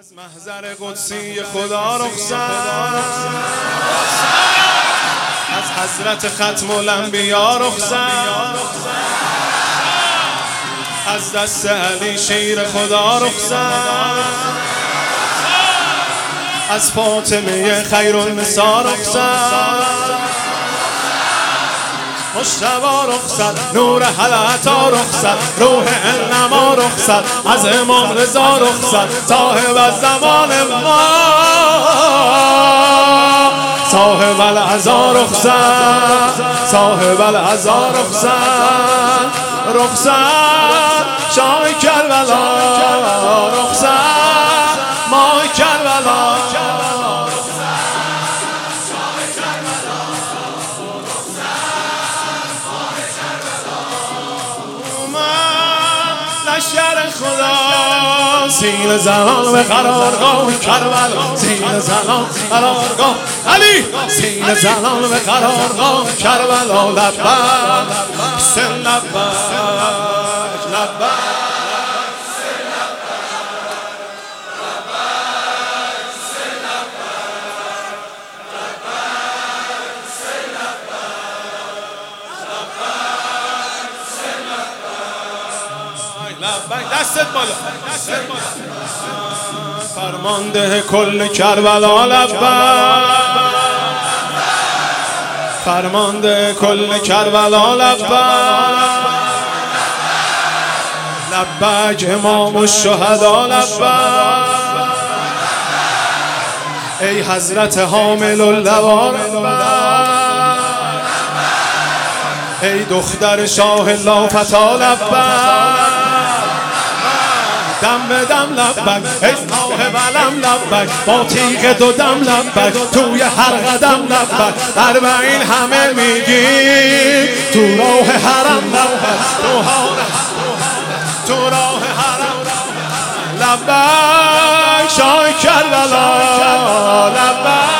از محضر قدسی خدا رخصت، از حضرت ختم الانبیا رخصت، از دست علی شیر خدا رخصت، از فاطمه خیر النساء رخصت، مجتبی رخصت، نور حلعتا رخصت، روح انما رخصت، از امام رضا رخصت، صاحب الزمان ما، صاحب العزا رخصت، صاحب العزا رخصت، رخصت شاه کربلا رخصت، ماه کربلا لشکر خدا سینه زنان به قرارگاه کربلا، سینه زنان قرارگاه علی، سینه زنان به قرارگاه کربلا، لبیک سن لبیک لبیک دستت بالا، دستت بالا. فرمانده کل کربلا لبیک، فرمانده کل کربلا لبیک، لبیک امام الشهدا لبیک، ای حضرت حامل اللوا ای دختر شاه لافتا لبیک، دم به دم لبیک، ای صاحب علم لبیک، با تیغ دو دم لبیک، توی هر قدم لبیک، اربعین همه میگیم تو راه حرم لبیک، تو راه حرم لبیک، شاه کربلا لبیک،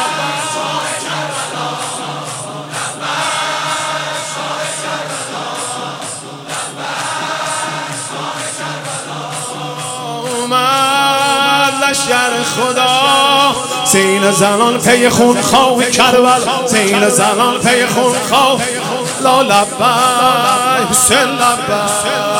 لشکر خدا سینه زنان پی خون خواه کربلا، سینه زنان پی خون خواه لا لبیک سن لبیک